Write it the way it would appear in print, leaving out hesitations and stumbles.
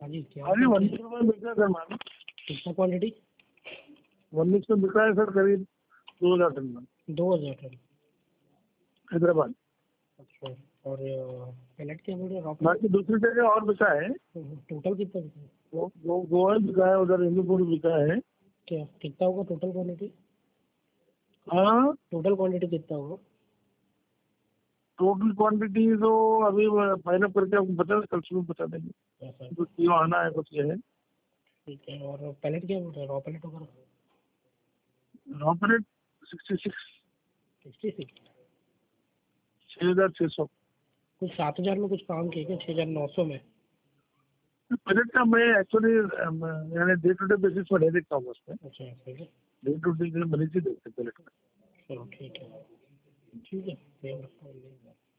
हाँ जी, क्या अभी 1 लीटर में बिक रहा है सर माल। कितना क्वांटिटी? 1 लीटर में बिक रहा है सर करीब 2000 टन में 2000 टन। हैदराबाद। अच्छा, और पैलेट क्या बोल रहे हैं? बाकी दूसरी जगह और बिका है। टोटल कितना बिका है? गोवा बिका है, उधर हिंदूपुर बिका है। क्या कितना होगा टोटल क्वांटिटी? हाँ, टोटल क्वांटिटी कितना होगा? टोटल क्वांटिटी तो अभी फाइनल करके आपको बता, कल सुबह बता देंगे। ऐसा है। कुछ किलो आना है, कुछ ये है। ठीक है, और पैलेट क्या बोल रहे हैं? रॉ पैलेट वगैरह? ऑपरेट 66 66। 6600। कुछ 7000 में कुछ काम किया क्या? 6900 में? बजट का मैं एक्चुअली यानी डे टू डे बेसिस पर नहीं देखता हूँ उसमें। अच्छा ऐसा है क्या? डे टू डे बनी चीज देखते पहले। चलो ठीक है, ठीक है, सेव रखता हूँ।